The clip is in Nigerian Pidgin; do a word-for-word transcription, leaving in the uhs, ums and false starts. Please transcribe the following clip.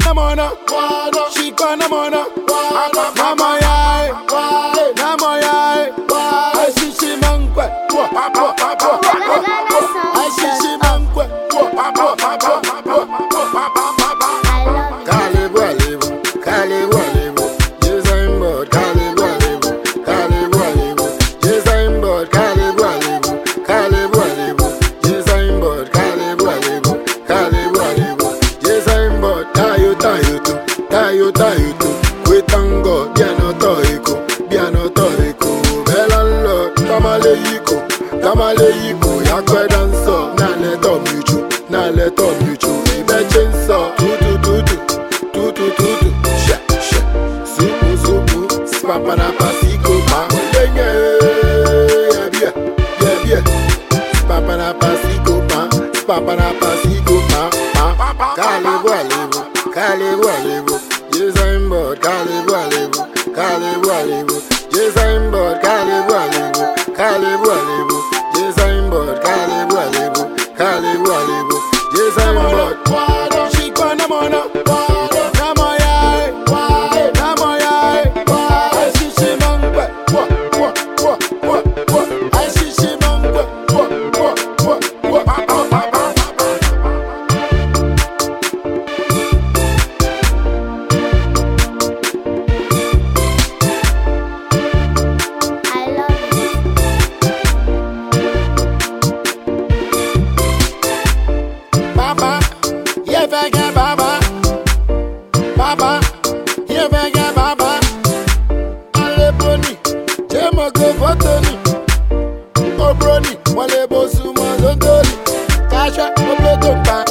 gonna mona, she gonna mona. Mama yai, mama yai. I see she mangwe, I see she mangwe. Kalibu alibu, kalibu alibu. Yes I'm bored, kalibu alibu, kalibu alibu. Yes I'm bored, kalibu alibu, kalibu alibu. Yes I'm bored, kalibu alibu, kalibu alibu. Yes I'm bored, tayo tayo tu, tayo tayo tu. We thank God, biano toiko, biano toiko. Belalo, tamale yiko, tamale yiko. Yakwe danso, na le tomichu, na le tomichu. Ibe chenso, tutu tutu, tutu tutu. She she, supu supu, spapa na pasiko pa. Lenye, yeah yeah, yeah spapa na pasiko pa, spapa na pasiko pa. Kalibu alibu, kalibu alibu. Yes I'm bored, kalibu alibu, kalibu alibu. Yes I'm bored, kalibu alibu, kalibu alibu. Yes I'm bored, kalibu alibu, kalibu alibu. Yes I'm bored. She gonna mona, namo yai, namo yai. I see she mangwe, I see she mangwe. Baba, yeah, vega baba, baba, yeah, vega baba. Ale broni, jemo go fotoni. O broni, wale bosu mo zondoli. Kasha, o ble tomba,